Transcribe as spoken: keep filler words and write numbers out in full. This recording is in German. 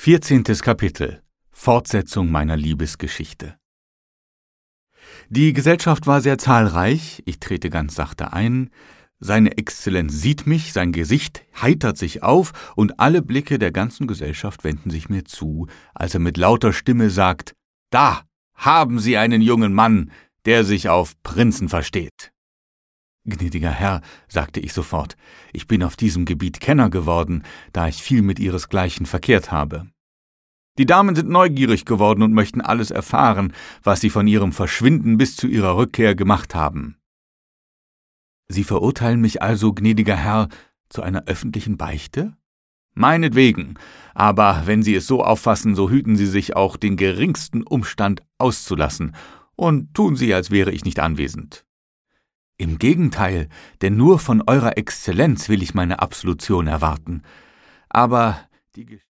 Vierzehntes Kapitel. Fortsetzung meiner Liebesgeschichte. Die Gesellschaft war sehr zahlreich, ich trete ganz sachte ein, seine Exzellenz sieht mich, sein Gesicht heitert sich auf, und alle Blicke der ganzen Gesellschaft wenden sich mir zu, als er mit lauter Stimme sagt: »Da haben Sie einen jungen Mann, der sich auf Prinzen versteht.« »Gnädiger Herr«, sagte ich sofort, »ich bin auf diesem Gebiet Kenner geworden, da ich viel mit ihresgleichen verkehrt habe. Die Damen sind neugierig geworden und möchten alles erfahren, was Sie von Ihrem Verschwinden bis zu Ihrer Rückkehr gemacht haben.« »Sie verurteilen mich also, gnädiger Herr, zu einer öffentlichen Beichte?« »Meinetwegen, aber wenn Sie es so auffassen, so hüten Sie sich auch, den geringsten Umstand auszulassen, und tun Sie, als wäre ich nicht anwesend.« »Im Gegenteil, denn nur von Eurer Exzellenz will ich meine Absolution erwarten. Aber die